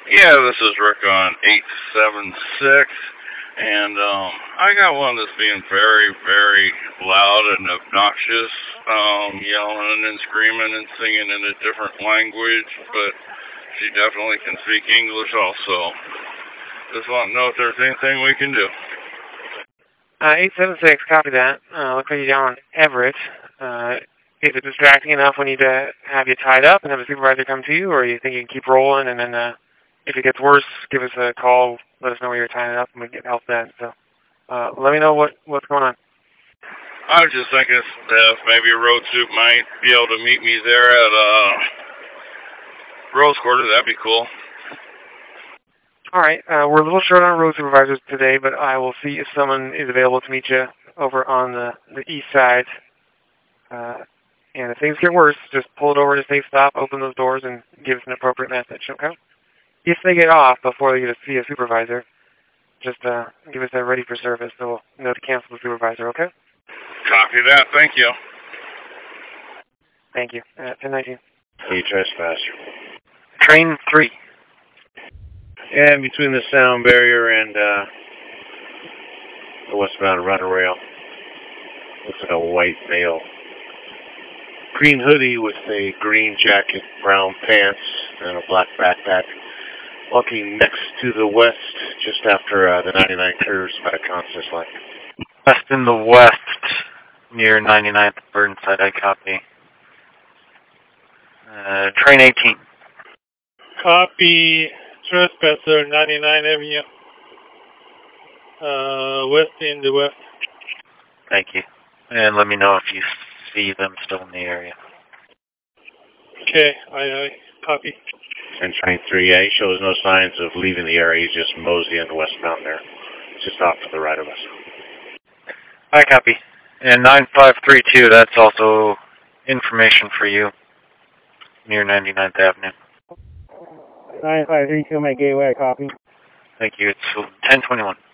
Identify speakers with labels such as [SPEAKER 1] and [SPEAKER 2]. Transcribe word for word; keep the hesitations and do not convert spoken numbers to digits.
[SPEAKER 1] Yeah, this is Rick on eight seven six, and um, I got one that's being very, very loud and obnoxious, um, yelling and screaming and singing in a different language, but she definitely can speak English also. Just want to know if there's anything we can do.
[SPEAKER 2] Uh, eight seven six, copy that. Uh, looks like you're down on Everett. Uh, is it distracting enough we need to have you tied up and have a supervisor come to you, or you think you can keep rolling and then uh, if it gets worse, give us a call, let us know where you're tying it up, and we can get help then. So uh, let me know what, what's going on.
[SPEAKER 1] I was just thinking if maybe a road soup might be able to meet me there at uh, Rose Quarter. That'd be cool.
[SPEAKER 2] All right. Uh, we're a little short on road supervisors today, but I will see if someone is available to meet you over on the, the east side. Uh, and if things get worse, just pull it over to a safe stop, open those doors, and give us an appropriate message, okay? If they get off before they get to see a supervisor, just uh, give us that ready for service so we'll know to cancel the supervisor, okay?
[SPEAKER 1] Copy that. Thank you.
[SPEAKER 2] Thank you. Uh, ten nineteen.
[SPEAKER 3] Hey, trespasser.
[SPEAKER 2] Train three.
[SPEAKER 3] Yeah, between the sound barrier and uh, the westbound runner rail. Looks like a white male. Green hoodie with a green jacket, brown pants, and a black backpack. Walking next to the west, just after uh, the ninety-nine curves by the Constance line.
[SPEAKER 4] West in the west, near ninety-ninth Burnside, I copy. Uh, train eighteen.
[SPEAKER 5] Copy, trespasser, ninety-nine Avenue. Uh, west in the west.
[SPEAKER 4] Thank you. And let me know if you see them still in the area.
[SPEAKER 5] Okay, I, I copy.
[SPEAKER 3] And train three, yeah, he shows no signs of leaving the area. He's just moseying westbound there. Just off to the right of us.
[SPEAKER 4] I copy. And nine five three two, that's also information for you, near ninety-ninth Avenue.
[SPEAKER 5] nine five three two, my gateway, copy.
[SPEAKER 4] Thank you. It's ten twenty-one.